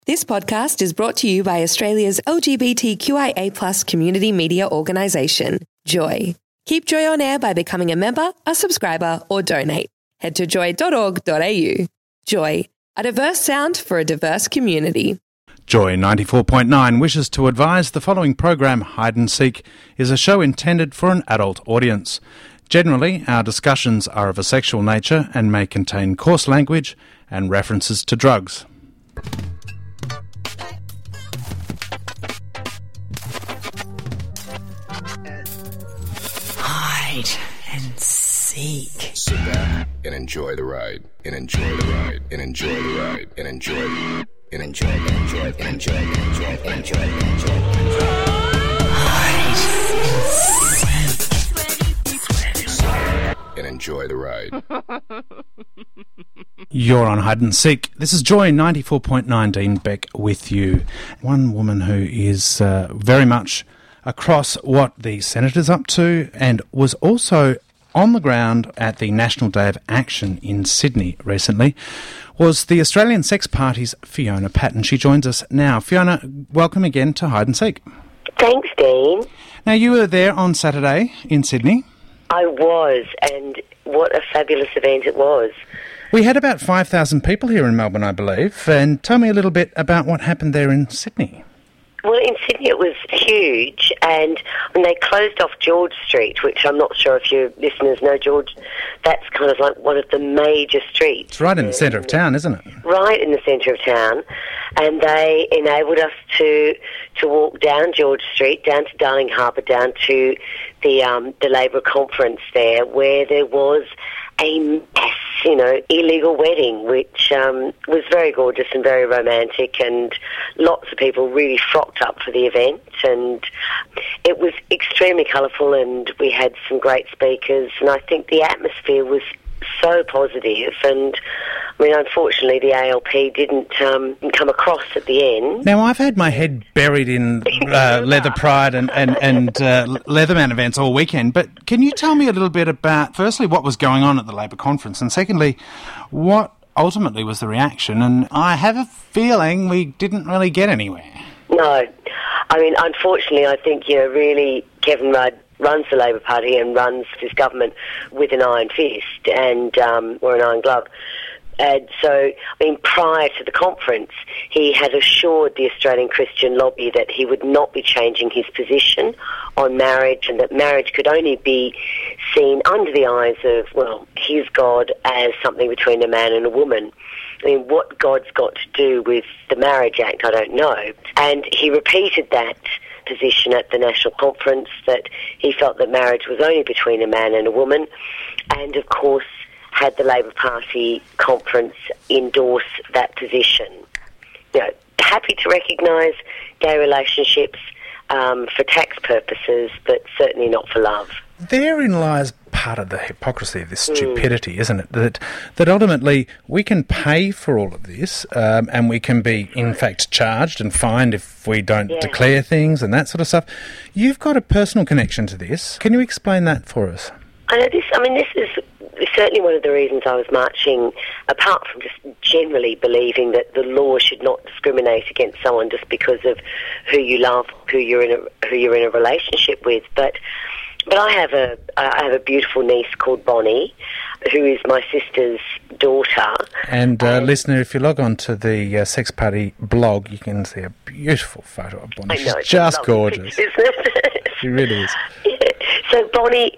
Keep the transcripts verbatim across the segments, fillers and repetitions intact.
This podcast is brought to you by Australia's L G B T Q I A plus community media organisation, Joy. Keep Joy on air by becoming a member, a subscriber or donate. Head to joy dot org dot a u. Joy, a diverse sound for a diverse community. Joy ninety-four point nine wishes to advise the following program, Hide and Seek, is a show intended for an adult audience. Generally, our discussions are of a sexual nature and may contain coarse language and references to drugs. Hide and seek. Sit back and enjoy the ride. And enjoy the ride. And enjoy the ride. And enjoy the and enjoy and enjoy and enjoy and enjoy and enjoy and enjoy. Hide and enjoy the ride. You're on Hide and Seek. This is Joy ninety-four point nine, Dean Beck with you. One woman who is uh, very much across what the Senator's up to and was also on the ground at the National Day of Action in Sydney recently was the Australian Sex Party's Fiona Patten. She joins us now. Fiona, welcome again to Hide and Seek. Thanks, Dean. Now, you were there on Saturday in Sydney. I was, and what a fabulous event it was. We had about five thousand people here in Melbourne, I believe, and tell me a little bit about what happened there in Sydney. Well, in Sydney it was huge, and when they closed off George Street, which I'm not sure if your listeners know, George, that's kind of like one of the major streets. It's right in the centre of town, isn't it? Right in the centre of town, and they enabled us to to walk down George Street, down to Darling Harbour, down to the um, the Labor conference there, where there was a mass, you know, illegal wedding, which um, was very gorgeous and very romantic, and lots of people really frocked up for the event, and it was extremely colourful, and we had some great speakers, and I think the atmosphere was so positive, and I mean, unfortunately, the A L P didn't um, come across at the end. Now, I've had my head buried in uh, Leather Pride and, and, and uh, Leatherman events all weekend, but can you tell me a little bit about, firstly, what was going on at the Labor conference, and secondly, what ultimately was the reaction? And I have a feeling we didn't really get anywhere. No. I mean, unfortunately, I think, you know, really, Kevin Rudd runs the Labor Party and runs his government with an iron fist and um, or an iron glove. And so, I mean, prior to the conference, he had assured the Australian Christian lobby that he would not be changing his position on marriage, and that marriage could only be seen under the eyes of, well, his God as something between a man and a woman. I mean, what God's got to do with the Marriage Act, I don't know. And he repeated that position at the national conference, that he felt that marriage was only between a man and a woman, and of course had the Labor Party conference endorse that position. You know, happy to recognise gay relationships um, for tax purposes, but certainly not for love. Therein lies part of the hypocrisy of this stupidity, mm. isn't it? That that ultimately we can pay for all of this, um, and we can be, in fact, charged and fined if we don't yeah. declare things and that sort of stuff. You've got a personal connection to this. Can you explain that for us? I know this. I mean, this is certainly one of the reasons I was marching, apart from just generally believing that the law should not discriminate against someone just because of who you love, who you're in a who you're in a relationship with. But but I have a I have a beautiful niece called Bonnie, who is my sister's daughter. And, uh, and listener, if you log on to the uh, Sex Party blog, you can see a beautiful photo of Bonnie. I know, She's just gorgeous. Picture, isn't it? She really is. Yeah. So Bonnie.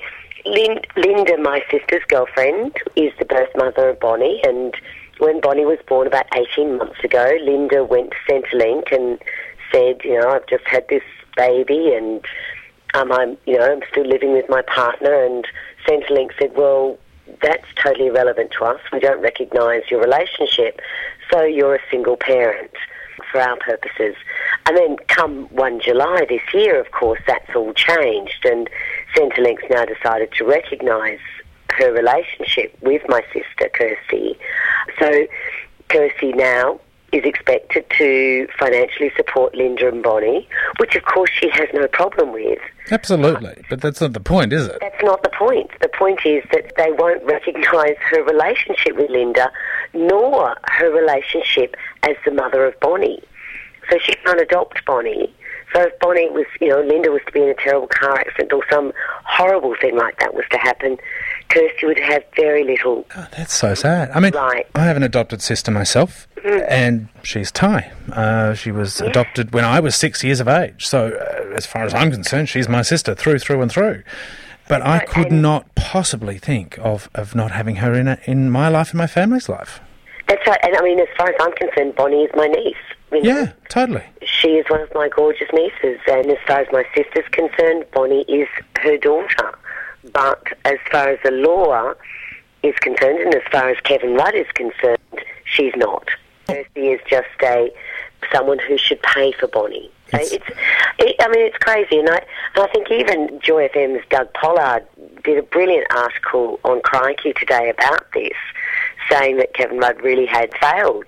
Linda, my sister's girlfriend, is the birth mother of Bonnie, and when Bonnie was born about eighteen months ago, Linda went to Centrelink and said, you know, I've just had this baby, and um, I'm, you know, I'm still living with my partner, and Centrelink said, well, that's totally irrelevant to us. We don't recognise your relationship, so you're a single parent for our purposes. And then come first of July this year, of course, that's all changed, and Centrelink's now decided to recognise her relationship with my sister, Kirsty. So Kirsty now is expected to financially support Linda and Bonnie, which of course she has no problem with. Absolutely, but that's not the point, is it? That's not the point. The point is that they won't recognise her relationship with Linda, nor her relationship as the mother of Bonnie. So she can't adopt Bonnie. So if Bonnie was, you know, Linda was to be in a terrible car accident or some horrible thing like that was to happen, Kirsty would have very little. Oh, that's so sad. I mean, right. I have an adopted sister myself, mm. and she's Thai. Uh, she was yeah. adopted when I was six years of age. So uh, as far as I'm concerned, she's my sister through, through and through. But I could and not possibly think of, of not having her in a, in my life and my family's life. That's right. And I mean, as far as I'm concerned, Bonnie is my niece. You know? Yeah, totally. She is one of my gorgeous nieces, and as far as my sister's concerned, Bonnie is her daughter. But as far as the law is concerned, and as far as Kevin Rudd is concerned, she's not. Kirsty is just a someone who should pay for Bonnie. It's, it's it, I mean, it's crazy, and I, and I think even Joy F M's Doug Pollard did a brilliant article on Crikey today about this, saying that Kevin Rudd really had failed.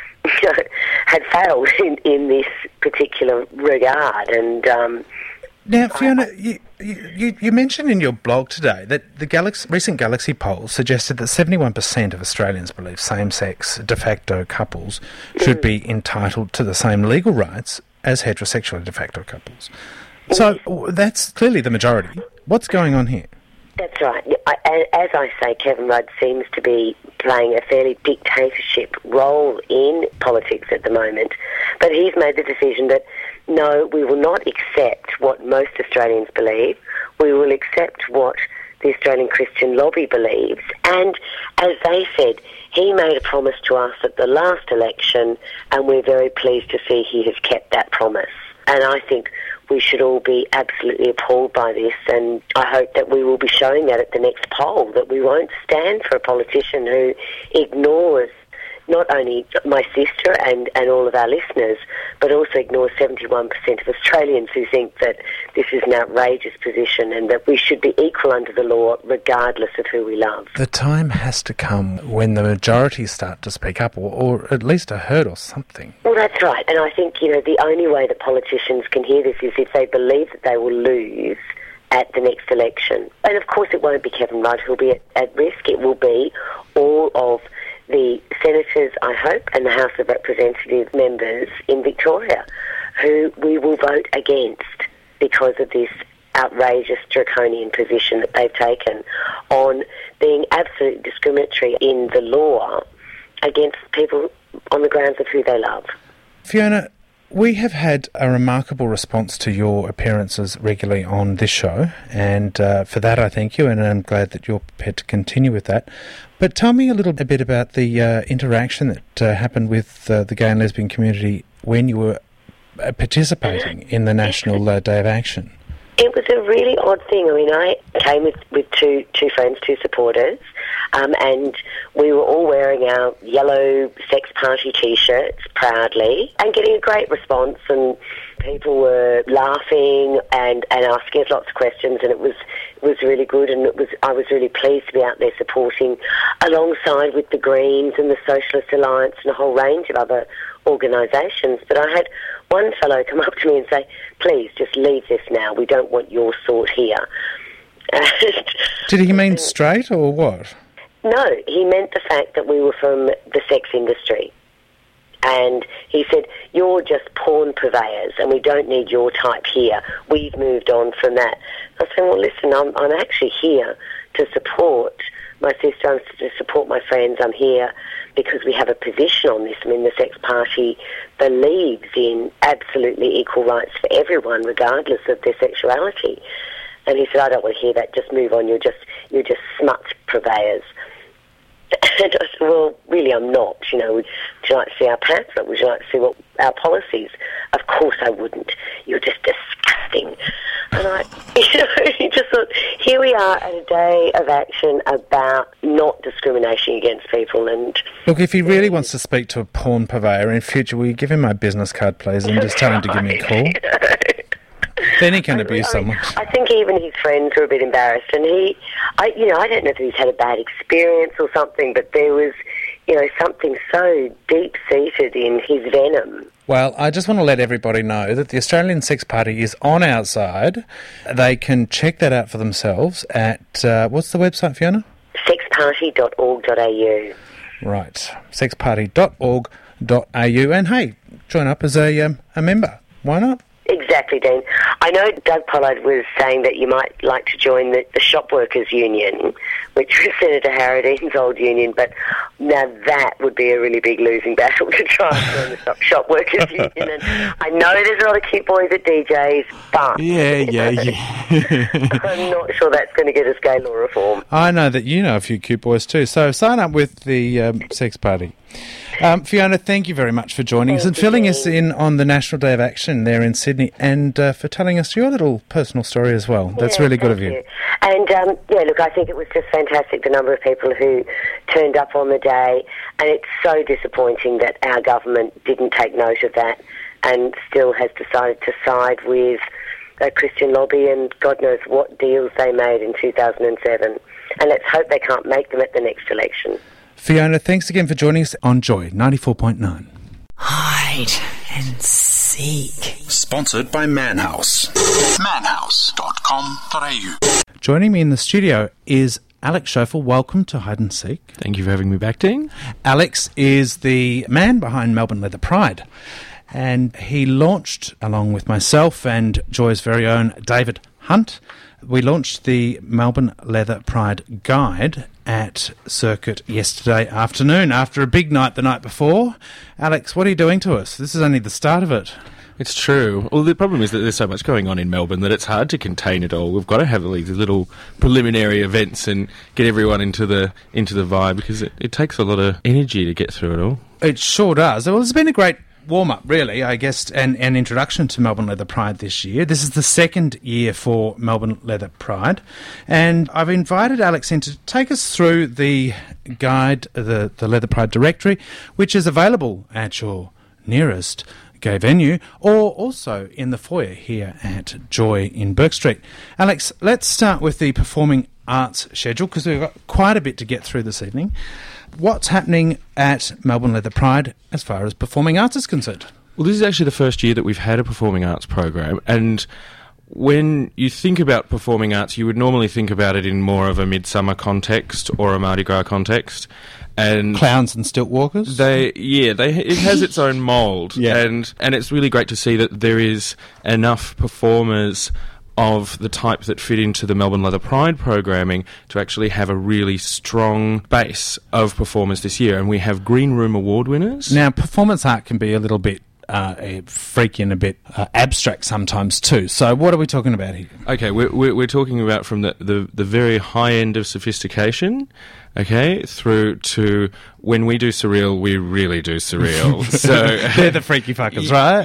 had failed in, in this particular regard. And um, now, Fiona, I, you, you, you mentioned in your blog today that the Galaxy, recent Galaxy poll suggested that seventy-one percent of Australians believe same-sex de facto couples should mm. be entitled to the same legal rights as heterosexual de facto couples. So mm. that's clearly the majority. What's going on here? That's right. I, as I say, Kevin Rudd seems to be playing a fairly dictatorship role in politics at the moment. But he's made the decision that, no, we will not accept what most Australians believe. We will accept what the Australian Christian lobby believes. And as they said, he made a promise to us at the last election, and we're very pleased to see he has kept that promise. And I think we should all be absolutely appalled by this, and I hope that we will be showing that at the next poll, that we won't stand for a politician who ignores not only my sister and, and all of our listeners, but also ignores seventy-one percent of Australians who think that this is an outrageous position and that we should be equal under the law regardless of who we love. The time has to come when the majority start to speak up, or, or at least a herd or something. Well, that's right. And I think, you know, the only way that politicians can hear this is if they believe that they will lose at the next election. And of course it won't be Kevin Rudd who'll be at, at risk. It will be all of the senators, I hope, and the House of Representatives members in Victoria, who we will vote against because of this outrageous draconian position that they've taken on being absolutely discriminatory in the law against people on the grounds of who they love. Fiona, we have had a remarkable response to your appearances regularly on this show, and uh, for that I thank you, and I'm glad that you're prepared to continue with that. But tell me a little bit about the uh, interaction that uh, happened with uh, the gay and lesbian community when you were uh, participating in the National uh, Day of Action. It was a really odd thing. I mean, I came with, with two two friends, two supporters, um, and we were all wearing our yellow Sex Party T-shirts proudly and getting a great response, and people were laughing and, and asking us lots of questions, and it was it was really good, and it was I was really pleased to be out there supporting alongside with the Greens and the Socialist Alliance and a whole range of other organisations. But I had one fellow come up to me and say, please, just leave this now. We don't want your sort here. Did he mean straight or what? No, he meant the fact that we were from the sex industry. And he said, you're just porn purveyors and we don't need your type here. We've moved on from that. I said, well, listen, I'm, I'm actually here to support my sister, I'm to support my friends. I'm here because we have a position on this. I mean, the Sex Party believes in absolutely equal rights for everyone, regardless of their sexuality. And he said, I don't want to hear that. Just move on. You're just you're just smut purveyors. And I said, well, really, I'm not. You know, would you like to see our pamphlet? Would you like to see what our policies? Of course I wouldn't. You're just disgusting. And I, you know, you just thought, here we are at a day of action about not discrimination against people. And look, if he really wants to speak to a porn purveyor in future, will you give him my business card, please, and just tell him to give me a call? Then he can I abuse mean, someone. I think even his friends were a bit embarrassed, and he, I, you know, I don't know if he's had a bad experience or something, but there was, you know, something so deep-seated in his venom. Well, I just want to let everybody know that the Australian Sex Party is on our side. They can check that out for themselves at, uh, what's the website, Fiona? sex party dot org dot a u. Right, sex party dot org dot a u. And hey, join up as a um, a member. Why not? Exactly, Dean. I know Doug Pollard was saying that you might like to join the, the Shop Workers Union, which was Senator Harradeen's old union, but now that would be a really big losing battle to try and join the Shop, shop Workers Union. And I know there's a lot of cute boys at D Js, but Yeah, yeah, yeah. I'm not sure that's going to get us gay law reform. I know that you know a few cute boys too, so sign up with the um, Sex Party. Um, Fiona, thank you very much for joining us and filling us in on the National Day of Action there in Sydney, and uh, for telling us your little personal story as well. That's Yeah, really good thank of you. you. And, um, yeah, look, I think it was just fantastic, the number of people who turned up on the day, and it's so disappointing that our government didn't take note of that and still has decided to side with a Christian lobby, and God knows what deals they made in two thousand seven. And let's hope they can't make them at the next election. Fiona, thanks again for joining us on Joy ninety-four point nine. Hide and seek. Sponsored by Manhouse. manhouse dot com dot a u. Joining me in the studio is Alex Schofel. Welcome to Hide and Seek. Thank you for having me back, Dean. Alex is the man behind Melbourne Leather Pride, and he launched, along with myself and Joy's very own David Hunt, we launched the Melbourne Leather Pride Guide at Circuit yesterday afternoon after a big night the night before. Alex, what are you doing to us? This is only the start of it. It's true. Well, the problem is that there's so much going on in Melbourne that it's hard to contain it all. We've got to have these little preliminary events and get everyone into the into the vibe, because it, it takes a lot of energy to get through it all. It sure does. Well, it's been a great warm-up, really, I guess, and an introduction to Melbourne Leather Pride this year. This is the second year for Melbourne Leather Pride, and I've invited Alex in to take us through the guide, the, the Leather Pride Directory, which is available at your nearest gay venue, or also in the foyer here at Joy in Bourke Street. Alex, let's start with the performing arts schedule, because we've got quite a bit to get through this evening. What's happening at Melbourne Leather Pride as far as performing arts is concerned? Well, this is actually the first year that we've had a performing arts program, and when you think about performing arts, you would normally think about it in more of a midsummer context or a Mardi Gras context. And Clowns and stilt walkers? They, yeah, they, it has its own mould, Yeah. and and it's really great to see that there is enough performers of the type that fit into the Melbourne Leather Pride programming to actually have a really strong base of performers this year. And we have Green Room Award winners. Now, performance art can be a little bit uh, eh, freaky and a bit uh, abstract sometimes too. So what are we talking about here? Okay, we're, we're, we're talking about from the, the, the very high end of sophistication, okay, through to when we do surreal, we really do surreal. So They're the freaky fuckers, right?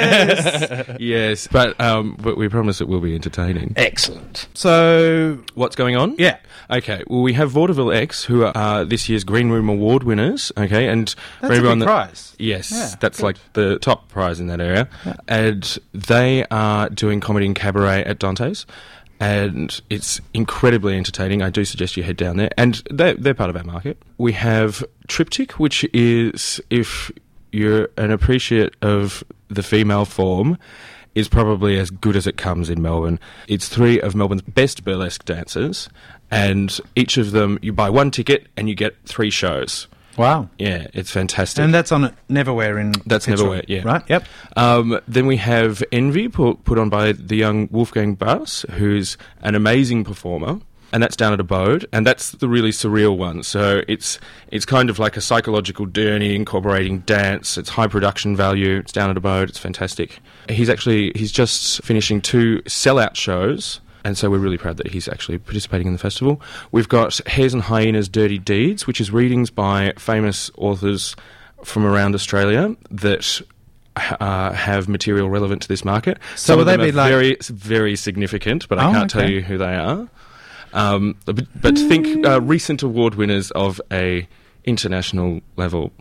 Yes, yes. But um, but we promise it will be entertaining. Excellent. So, What's going on? yeah. Okay, well, we have Vaudeville X, who are uh, this year's Green Room Award winners, okay, and That's for a big everyone that- prize. Yes, Yeah, that's good. like the top prize in that area. And they are doing comedy and cabaret at Dante's, and it's incredibly entertaining. I do suggest you head down there, and they're, they're part of our market. We have Triptych, which is, if you're an appreciate of the female form, is probably as good as it comes in Melbourne. It's three of Melbourne's best burlesque dancers, and each of them, you buy one ticket and you get three shows. Wow. Yeah, it's fantastic. And that's on at Neverwhere in That's Fitzroy, Neverwhere, yeah. Right, yep. Um, then we have Envy, put, put on by the young Wolfgang Bass, who's an amazing performer, and that's down at Abode, and that's the really surreal one. So it's it's kind of like a psychological journey incorporating dance. It's high production value. It's down at Abode. It's fantastic. He's actually he's just finishing two sellout shows, and so we're really proud that he's actually participating in the festival. We've got Hares and Hyenas Dirty Deeds, which is readings by famous authors from around Australia that uh, have material relevant to this market. So Some will of them they are be like- very, very significant, but I Oh, can't tell okay. you who they are. Um, but, but think uh, recent award winners of a international level.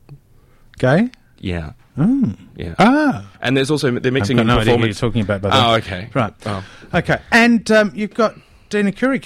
Gay? Yeah. Yeah. Ah. And there's also, they're mixing I've got in no idea who you're performance. talking about by Oh, then. okay. Right. Oh. Okay. And um, you've got Dina Curry coming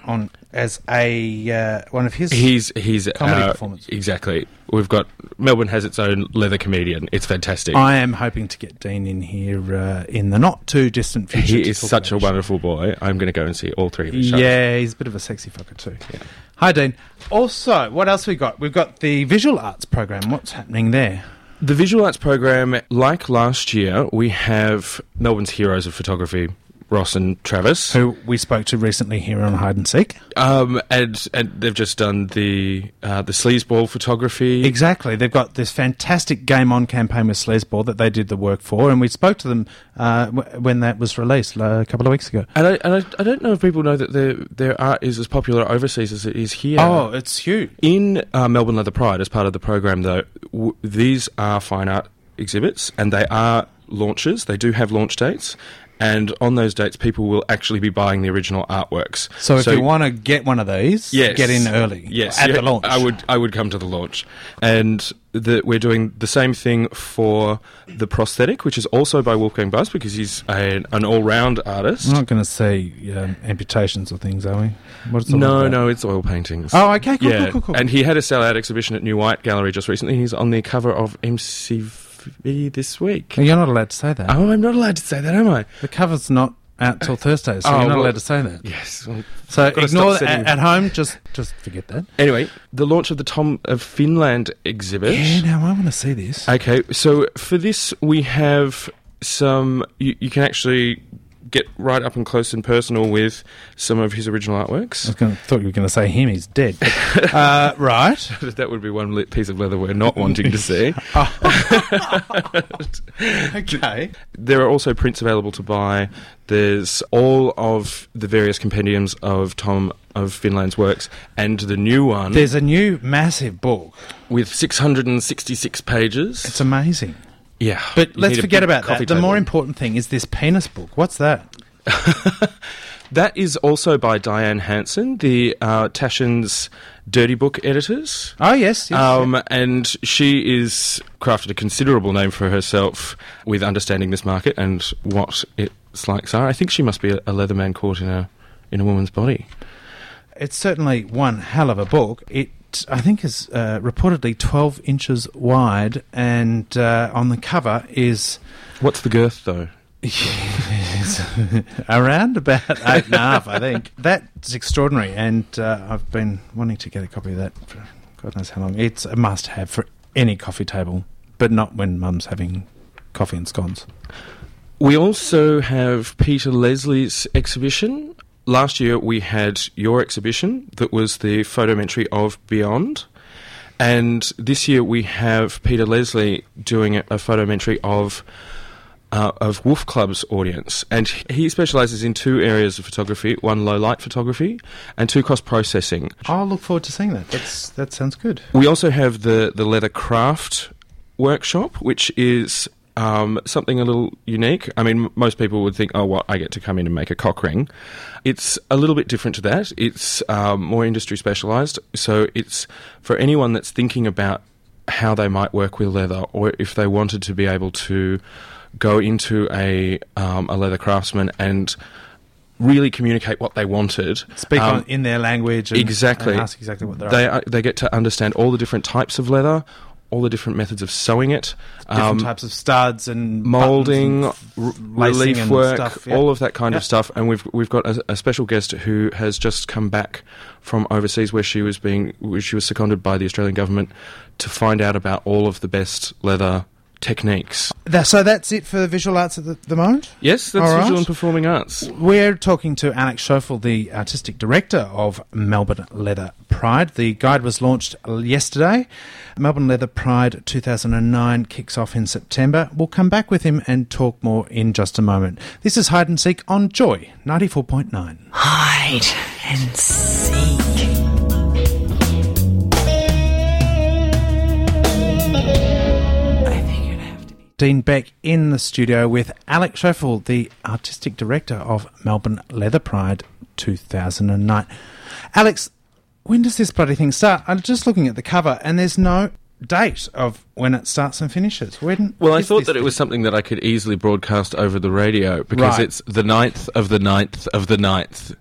on as a uh, one of his He's he's comedy uh, performances. Exactly. We've got Melbourne has its own leather comedian. It's fantastic. I am hoping to get Dean in here uh, in the not too distant future. He to is talk such a about wonderful boy. I'm going to go and see all three of his shows. Yeah, he's a bit of a sexy fucker too. Yeah. Hi, Dean. Also, what else we got? We've got the visual arts program. What's happening there? The visual arts program, like last year, we have Melbourne's heroes of photography, Ross and Travis, Who we spoke to recently here on Hide and Seek. um, and and they've just done the uh, the sleazeball photography. Exactly. They've got this fantastic Game On campaign with Sleazeball that they did the work for, and we spoke to them uh, w- when that was released uh, a couple of weeks ago. And I, and I, I don't know if people know that their their art is as popular overseas as it is here. Oh, it's huge. In uh, Melbourne Leather Pride, as part of the program, though, w- these are fine art exhibits, and they are launches. They do have launch dates. And on those dates, people will actually be buying the original artworks. So if you want to get one of these, yes, get in early. Yes, at yeah, the launch. I would. I would come to the launch, and the, we're doing the same thing for the prosthetic, which is also by Wolfgang Buss because he's a, an all-round artist. We're not going to see um, amputations or things, are we? What's it all No, about? no, it's oil paintings. Oh, okay, cool, yeah. cool, cool, cool. And he had a sell-out exhibition at New White Gallery just recently. He's on the cover of M C V this week. You're not allowed to say that. Oh, I'm not allowed to say that, am I? The cover's not out till Thursday, so Oh, you're not well, allowed to say that. Yes. Well, So I've gotta ignore stop that. setting- At, at home, just just forget that. Anyway, the launch of the Tom of Finland exhibit. Yeah, now I want to see this. Okay, so for this we have some. You, you can actually get right up and close and personal with some of his original I artworks. was gonna, thought you were going to say him, he's dead. But, uh, right. That would be one li- piece of leather we're not wanting to see. Okay. There are also prints available to buy. There's all of the various compendiums of Tom of Finland's works, and the new one There's a new massive book. with six hundred sixty-six pages. It's amazing. yeah, But you let's need a forget big about coffee that. The table. more important thing is this penis book. What's that? That is also by Diane Hansen, the uh, Taschen's Dirty Book editors. Oh, yes. yes Um, and she is crafted a considerable name for herself with understanding this market and what its likes are. I think she must be a, a leatherman caught in a in a woman's body. It's certainly one hell of a book. It, I think, is uh, reportedly twelve inches wide, and uh, on the cover is What's the girth, though? Yes. around about eight and a half, I think. That's extraordinary, and uh, I've been wanting to get a copy of that for God knows how long. It's a must-have for any coffee table, but not when Mum's having coffee and scones. We also have Peter Leslie's exhibition. Last year we had your exhibition that was the photometry of Beyond. And this year we have Peter Leslie doing a, a photometry of uh, of Wolf Club's audience. And he specialises in two areas of photography, one low-light photography and two cross-processing. I'll look forward to seeing that. That's, that sounds good. We also have the, the leather craft workshop, which is um, something a little unique. I mean, m- most people would think, oh, what, I get to come in and make a cock ring. It's a little bit different to that. It's um, more industry specialised. So it's for anyone that's thinking about how they might work with leather, or if they wanted to be able to go into a, um, a leather craftsman and really communicate what they wanted. Speak Um, on, in their language and, exactly. and ask exactly what they're They after. are, they get to understand all the different types of leather, all the different methods of sewing it, Different um, types of studs and moulding, buttons and r- f- lacing relief and work, stuff, yeah. all of that kind Yeah. of stuff. And we've we've got a, a special guest who has just come back from overseas, where she was being where she was seconded by the Australian government to find out about all of the best leather techniques. That- so that's it for visual arts at the, the moment? Yes, that's All right. visual and performing arts. We're talking to Alex Schoeffel, the artistic director of Melbourne Leather Pride. The guide was launched yesterday. Melbourne Leather Pride two thousand nine kicks off in September. We'll come back with him and talk more in just a moment. This is Hide and Seek on Joy ninety-four point nine. Hide and seek. I think you'd have to be. Dean Beck in the studio with Alex Schoeffel, the artistic director of Melbourne Leather Pride two thousand nine. Alex, when does this bloody thing start? I'm just looking at the cover and there's no date of when it starts and finishes. When Well, I is thought this that it thing? was something that I could easily broadcast over the radio because Right. it's the ninth of the ninth of the ninth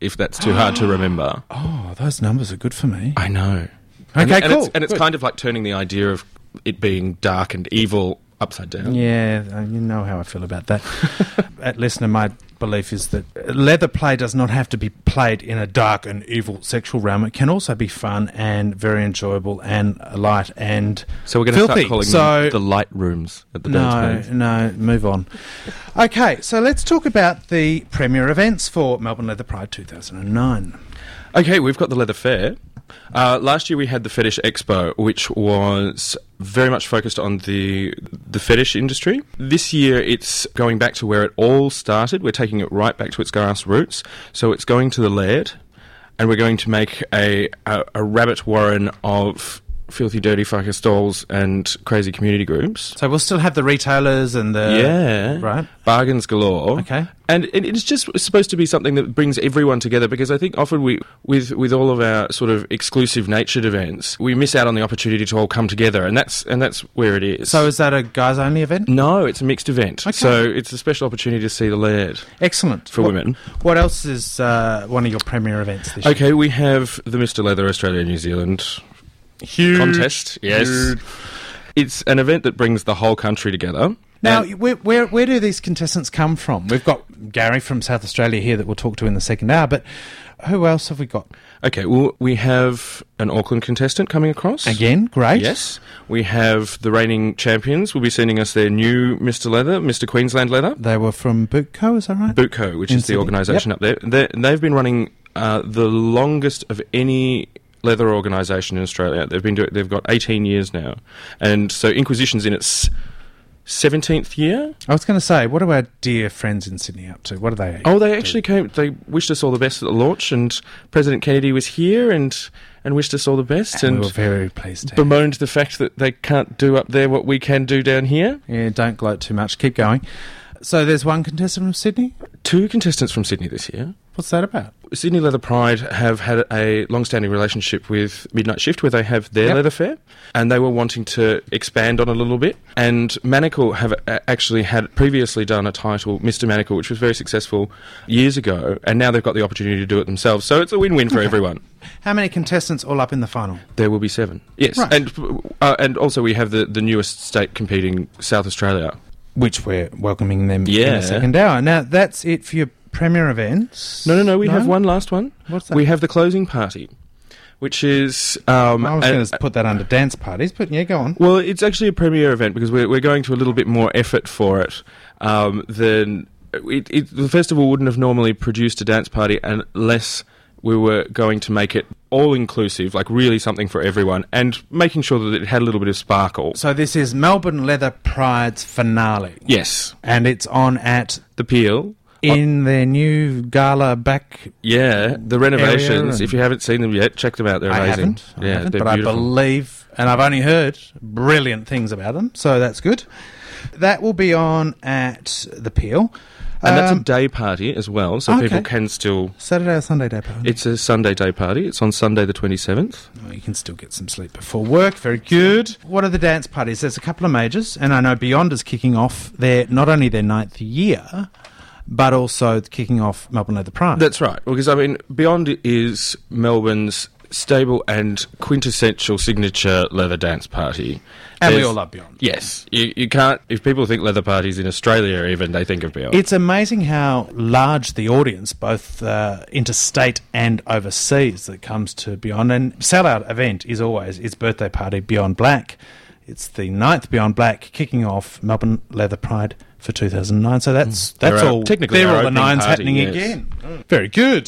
if that's too hard to remember. Oh, those numbers are good for me. I know. Okay, and, and cool. It's, and it's Good. kind of like turning the idea of it being dark and evil upside down. Yeah, uh, you know how I feel about that. At Listener, my belief is that leather play does not have to be played in a dark and evil sexual realm. It can also be fun and very enjoyable and light and So we're going to filthy. start calling so, them the light rooms at the No, dance band. no, move on. Okay, so let's talk about the premier events for Melbourne Leather Pride two thousand nine. Okay, we've got the Leather Fair. Uh, last year we had the Fetish Expo, which was very much focused on the the fetish industry. This year it's going back to where it all started. We're taking it right back to its grassroots. So it's going to the Laird, and we're going to make a, a, a rabbit warren of filthy, dirty fucker stalls and crazy community groups. So we'll still have the retailers and the... Yeah. Right. Bargains galore. Okay. And it, it's just supposed to be something that brings everyone together, because I think often we, with with all of our sort of exclusive natured events, we miss out on the opportunity to all come together, and that's and that's where it is. So is that a guys-only event? No, it's a mixed event. Okay. So it's a special opportunity to see the Laird. Excellent. For What- women. What else is uh, one of your premier events this year? Okay, we have the Mister Leather Australia New Zealand Huge. contest. Yes. Huge. It's an event that brings the whole country together. Now, And- where, where where do these contestants come from? We've got Gary from South Australia here that we'll talk to in the second hour, but who else have we got? okay, well, we have an Auckland contestant coming across. Again, great. Yes. We have the reigning champions. Will be sending us their new Mister Leather, Mister Queensland Leather. They were from Bootco, is that right? Bootco, which In is the Sydney. organisation Yep. up there. They're, they've been running uh, the longest of any leather organisation in Australia. They've been doing. They've got eighteen years now, and so Inquisition's in its seventeenth year. I was going to say, what are our dear friends in Sydney up to? What are they? Oh, they actually came. They wished us all the best at the launch, and President Kennedy was here and and wished us all the best, and and, we were very pleased to. bemoaned the fact that they can't do up there what we can do down here. Yeah, don't gloat too much. Keep going. So there's one contestant from Sydney. Two contestants from Sydney this year. What's that about? Sydney Leather Pride have had a long-standing relationship with Midnight Shift, where they have their Yep. leather fair, and they were wanting to expand on it a little bit. And Manacle have a- actually had previously done a title, Mister Manacle, which was very successful years ago, and now they've got the opportunity to do it themselves. So it's a win-win for everyone. How many contestants all up in the final? There will be seven. Yes, Right. and uh, and also we have the, the newest state competing, South Australia. Which we're welcoming them in Yeah. the second hour. Now, that's it for your premier events. No, no, no, we have one last one. What's that? We have the closing party, which is... Um, I was a- going to put that under dance parties, but yeah, go on. Well, it's actually a premier event because we're, we're going to a little bit more effort for it um, than... It, it, the festival wouldn't have normally produced a dance party unless we were going to make it all-inclusive, like really something for everyone, and making sure that it had a little bit of sparkle. So this is Melbourne Leather Pride's finale. Yes. And it's on at... The Peel. In their new gala back... Yeah, the renovations. and- If you haven't seen them yet, check them out. They're I amazing. haven't, I yeah, haven't, they're but I beautiful. believe, and I've only heard brilliant things about them, so that's good. That will be on at the Peel. And that's a Um, day party as well, so okay. people can still... Saturday or Sunday day party? It's a Sunday day party. It's on Sunday the twenty-seventh. Oh, you can still get some sleep before work. Very good. What are the dance parties? There's a couple of majors, and I know Beyond is kicking off their not only their ninth year, but also kicking off Melbourne Leather Pride. That's right, because, I mean, Beyond is Melbourne's stable and quintessential signature leather dance party. and we There's- all love Beyond. Yes. You, you can't... If people think leather parties in Australia even, they think of Beyond. It's amazing how large the audience, both uh, interstate and overseas, that comes to Beyond. And sellout event is always its birthday party, Beyond Black. It's the ninth Beyond Black, kicking off Melbourne Leather Pride for two thousand nine. So that's that's They're our- all. technically they're our all the opening nines party, happening yes. again. Very good.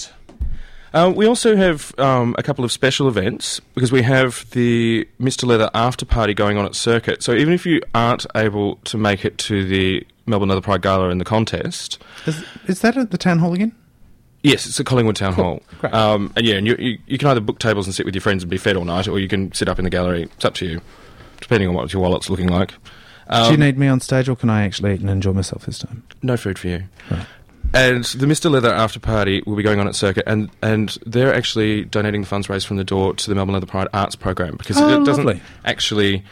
Uh, we also have um, a couple of special events because we have the Mister Leather after party going on at Circuit. So even if you aren't able to make it to the Melbourne Leather Pride Gala and the contest, Is, is that at the town hall again? yes, it's at Collingwood Town Cool. Hall. Great. Um, and yeah, and you, you, you can either book tables and sit with your friends and be fed all night, or you can sit up in the gallery. It's up to you, depending on what your wallet's looking like. Um, Do you need me on stage, or can I actually eat and enjoy myself this time? no food for you. Right. And the Mister Leather after party will be going on at Circuit, and, and they're actually donating the funds raised from the door to the Melbourne Leather Pride Arts Program because Oh, it doesn't lovely. actually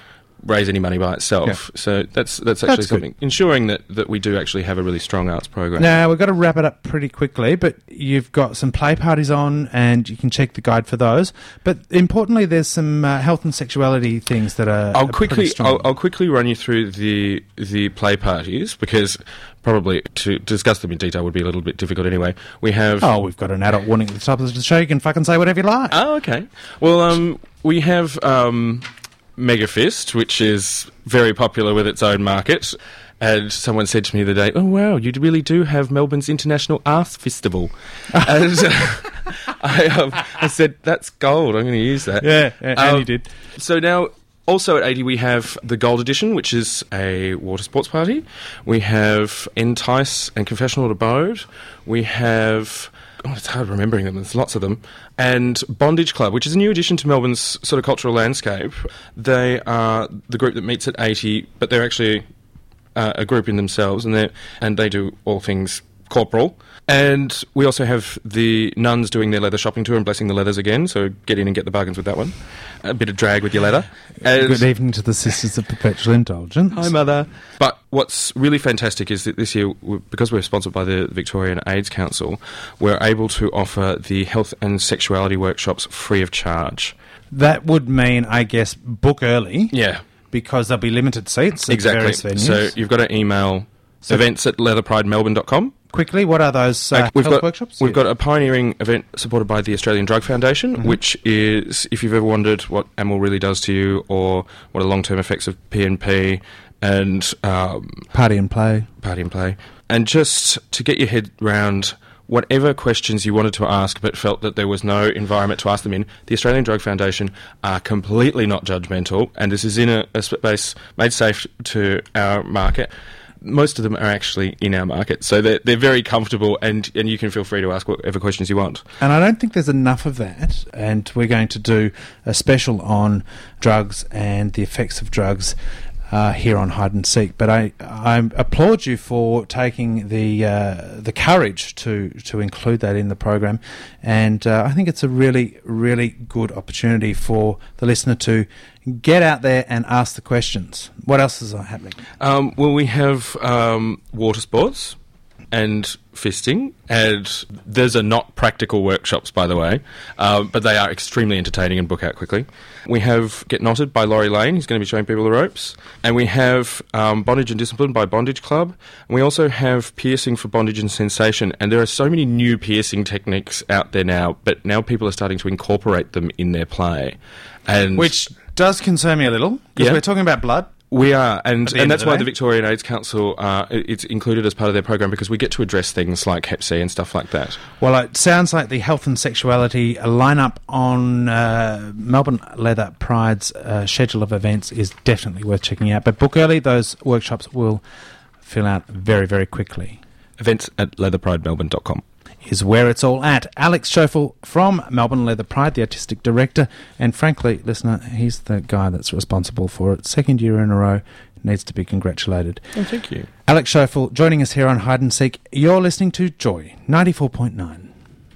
raise any money by itself. Yeah. So that's that's actually That's something, ensuring that, that we do actually have a really strong arts program. Now, we've got to wrap it up pretty quickly, but you've got some play parties on and you can check the guide for those. But importantly, there's some uh, health and sexuality things that are I'll are quickly pretty strong. I'll, I'll quickly run you through the the play parties, because probably to discuss them in detail would be a little bit difficult anyway. We have Oh, we've got an adult warning at the top of the show. You can fucking say whatever you like. Oh, okay. Well, um, we have um, Mega Fist, which is very popular with its own market. And someone said to me the other day, "Oh wow, you really do have Melbourne's International Arts Festival." and uh, I, um, I said, "That's gold. I'm going to use that." Yeah, and Um, you did. So now, also at eighty, we have the Gold Edition, which is a water sports party. We have Entice and Confessional Abode. We have... Oh, it's hard remembering them. There's lots of them. And Bondage Club, which is a new addition to Melbourne's sort of cultural landscape. They are the group that meets at eighty, but they're actually uh, a group in themselves, and they and they do all things corporal. And we also have the nuns doing their leather shopping tour and blessing the leathers again, so get in and get the bargains with that one. A bit of drag with your leather. And Good evening to the Sisters of Perpetual Indulgence. Hi, Mother. But what's really fantastic is that this year, w- because we're sponsored by the Victorian AIDS Council, we're able to offer the health and sexuality workshops free of charge. That would mean, I guess, book early. Yeah, Because there'll be limited seats at exactly. various venues. So you've got to email So- events at leather pride melbourne dot com. Quickly, what are those uh, we've health got, workshops? We've got a pioneering event supported by the Australian Drug Foundation, Mm-hmm. which is, if you've ever wondered what A M L really does to you, or what are long-term effects of P N P and um, Party and Play. party and play, and just to get your head round whatever questions you wanted to ask but felt that there was no environment to ask them in, the Australian Drug Foundation are completely not judgmental, and this is in a, a space made safe to our market. Most of them are actually in our market, so they're, they're very comfortable, and, and you can feel free to ask whatever questions you want. And I don't think there's enough of that, and we're going to do a special on drugs and the effects of drugs uh, here on Hide and Seek. But I, I applaud you for taking the uh, the courage to, to include that in the program, and uh, I think it's a really, really good opportunity for the listener to get out there and ask the questions. What else is happening? Um, well, we have um, water sports and fisting, and those are not practical workshops, by the way, um, but they are extremely entertaining and book out quickly. We have Get Knotted by Laurie Lane, who's going to be showing people the ropes, and we have um, Bondage and Discipline by Bondage Club, and we also have Piercing for Bondage and Sensation, and there are so many new piercing techniques out there now, but now people are starting to incorporate them in their play. And Which does concern me a little, because Yeah. we're talking about blood. We are, and, At the and end that's of the why day. the Victorian AIDS Council, uh, it- it's included as part of their program, because we get to address things like Hep C and stuff like that. Well, it sounds like the health and sexuality lineup on uh, Melbourne Leather Pride's uh, schedule of events is definitely worth checking out. But book early, those workshops will fill out very, very quickly. Events at leather pride melbourne dot com. Is where it's all at. Alex Schofel from Melbourne Leather Pride, the artistic director, and frankly, listener, he's the guy that's responsible for it. Second year in a row, needs to be congratulated. Oh, thank you. Alex Schofel joining us here on Hide and Seek. You're listening to Joy ninety-four point nine.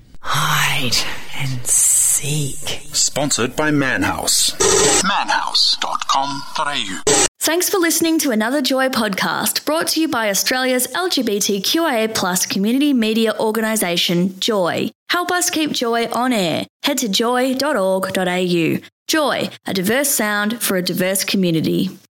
Hide and seek. Sponsored by Manhouse. manhouse dot com dot a u. Thanks for listening to another Joy podcast brought to you by Australia's L G B T Q I A plus community media organisation, Joy. Help us keep Joy on air. Head to joy dot org dot a u. Joy, a diverse sound for a diverse community.